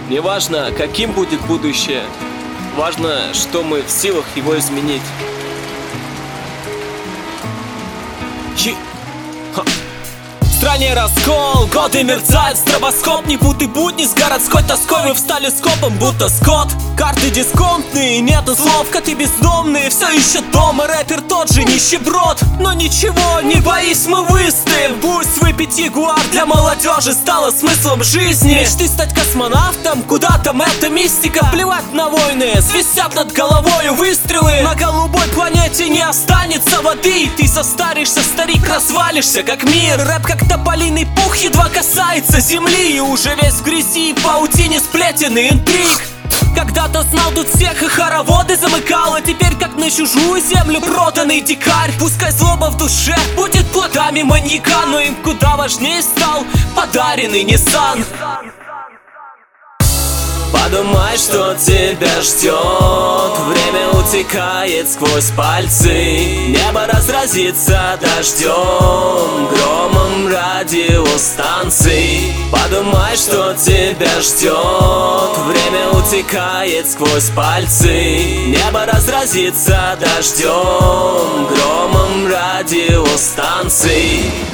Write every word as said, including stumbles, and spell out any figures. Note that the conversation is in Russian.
Не важно, каким будет будущее, важно, что мы в силах его изменить. Чи... Ха. В стране раскол, годы мерцает стробоскоп. Не путай будни с городской тоской. Вы встали скопом, будто скот. Карты дисконтные, нету слов, коты бездомные все еще дома, рэпер тот же нищеброд. Но ничего, не боись, мы выстоим. Пусть выпить ягуар для молодежи стало смыслом жизни. Мечты стать космонавтом, куда там эта мистика. Плевать на войны, свистят над головою выстрелы. На голубой планете не останется воды. Ты состаришься, старик, развалишься как мир. Рэп как тополиный пух едва касается земли. И уже весь в грязи, в паутине сплетен и интриг. Когда-то знал тут всех и хороводы замыкал, а теперь как на чужую землю проданный дикарь. Пускай злоба в душе будет плодами маньяка, но им куда важнее стал подаренный Ниссан. Подумай, что тебя ждет. Время утекает сквозь пальцы. Небо разразится дождем, громом радиостанций. Подумай, что тебя ждет. Время утекает сквозь пальцы. Небо разразится дождем, громом радиостанций.